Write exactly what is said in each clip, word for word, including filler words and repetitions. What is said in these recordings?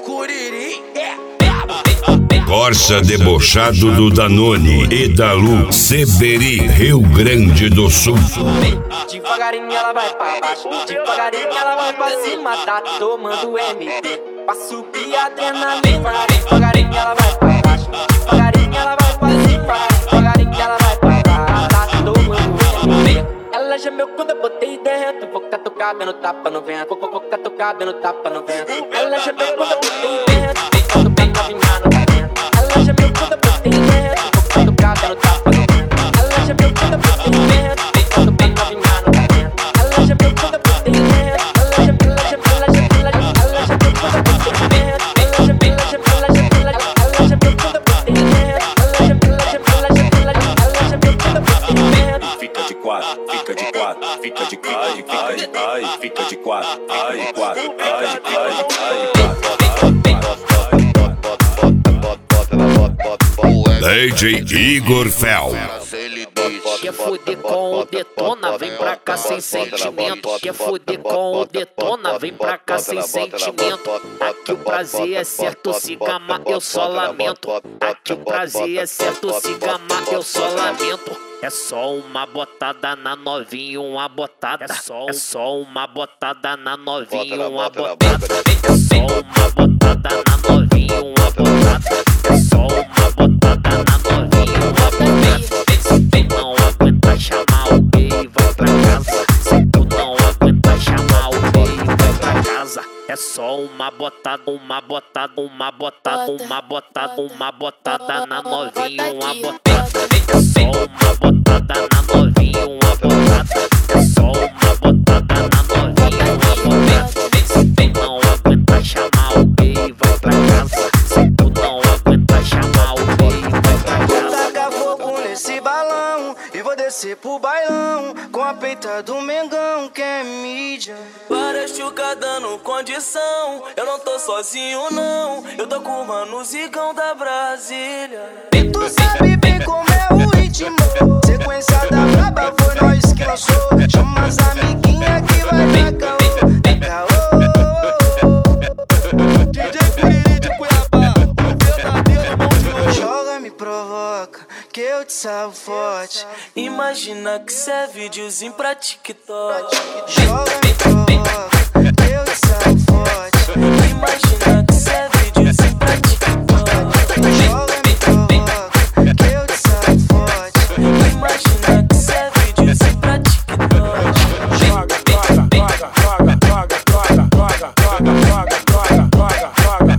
Curiri. Corsa debochado do Danone e da Lu, Seberi, Rio Grande do Sul. Devagarinho ela vai pra baixo, devagarinho ela vai pra cima, tá tomando M D pra subir a adrenalina. Devagarinho ela vai pra baixo, devagarinho ela vai pra cima, devagarinho ela vai pra baixo, tá tomando M D. Ela gemeu quando eu botei dentro, vou catucar no tapa no vento, vou vou catucar no tapa no vento. Ela gemeu quando eu botei dentro, quando bem novinha no talento. Ela gemeu quando eu botei dentro, vou catucar no tapa no vento. Ela gemeu quando eu botei dentro, quando bem novinha no talento. Ela gemeu quando eu botei dentro, ela gemeu, ela gemeu, ela gemeu, ela gemeu quando eu botei dentro. Ela gemeu, ela gemeu, ela gemeu, ela gemeu quando eu botei dentro. Ela gemeu, ela gemeu, ela gemeu, ela gemeu quando eu botei dentro. Fica de quatro, fica de quatro, fica de quatro, fica de ai, fica de quatro, ai, quatro, ai, ai, ai, D J Igor Fel. Quer foder com o Detona, vem pra cá sem sentimento. Quer foder com o Detona, vem pra cá sem sentimento. Aqui o prazer é certo, se gamar eu só lamento. Aqui o prazer é certo, se gamar eu só lamento. É só uma botada na novinha, uma botada. É só, é só uma botada na novinha, uma botada. É só uma botada na novinha, uma botada. É só uma botada na novinha, uma botada. Se tu não aguenta chamar o gay, vai pra casa. Se tu não aguenta chamar o gay, vai pra casa. É só uma botada, uma botada, uma botada, uma botada, uma botada na novinha, uma botada. É só uma botada na novinha, uma botada. É só uma botada na novinha, uma botada. Se tu não aguenta chamar o gay, vai pra casa. Se tu não aguenta chamar o gay, vai pra casa. Taca fogo nesse balão e vou descer pro bailão com a peita do Mengão que é mídia. Várias chucas dando condição, eu não tô sozinho não, eu tô com o mano Zigão da Brasília. E tu sabe bem como é o ritmo, sequência da braba foi nós que lançou. Chama as amiguinhas que vai dar caô, caô. D J Curiri de Cuiabá, o verdadeiro mão de ouro. Joga, me provoca, que eu te salvo forte. Imagina que cê é videozinho pra TikTok. Joga, me provoca, que eu te salvo forte. Imagina que cê é videozinho pra TikTok. Joga, me provoca, que eu te salvo forte. Imagina que cê é videozinho pra TikTok. joga, joga, joga, joga, joga, joga, joga, joga, joga, joga, joga,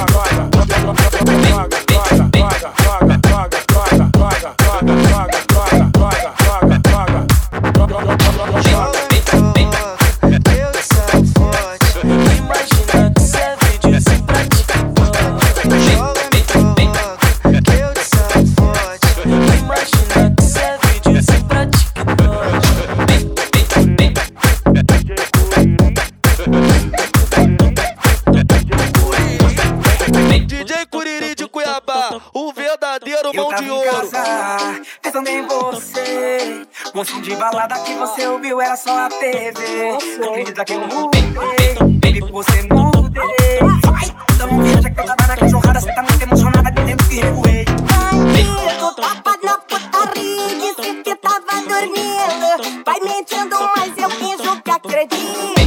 D J Curiri de Cuiabá, o verdadeiro mão de ouro. Pensando em você, um som de balada que você ouviu era só a T V. Acredita que eu mudei, baby, você mudei. Vai, então veja que eu tava na cachorrada, cê tá muito emocionada, de tempo que recuei. Bandido, tava na putaria, disse que tava dormindo. Vai mentindo, mas eu finjo que acredito.